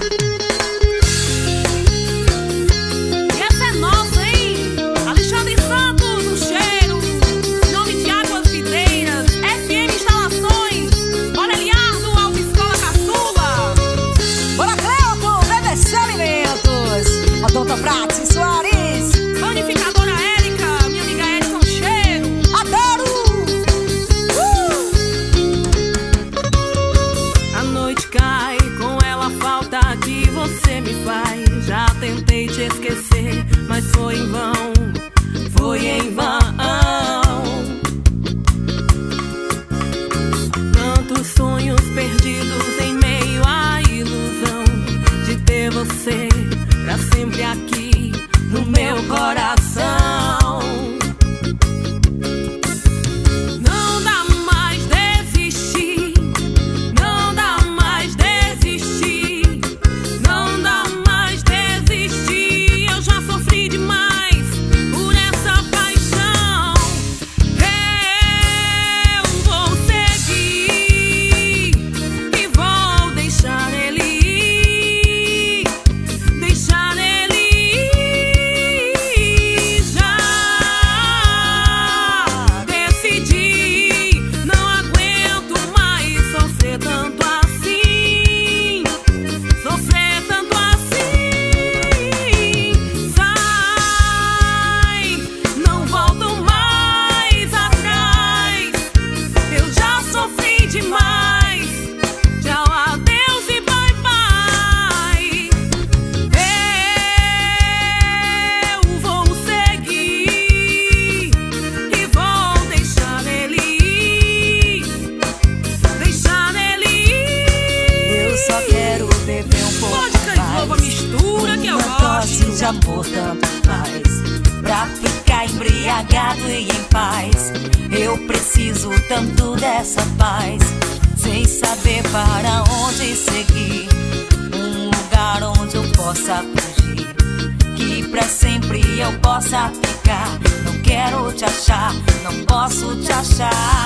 Você me faz, já tentei te esquecer, mas foi em vão, foi em vão. Tantos sonhos perdidos em meio à ilusão de ter você pra sempre aqui no meu coração. De amor tanto faz, pra ficar embriagado e em paz. Eu preciso tanto dessa paz, sem saber para onde seguir. Um lugar onde eu possa fugir, que pra sempre eu possa ficar. Não quero te achar, não posso te achar.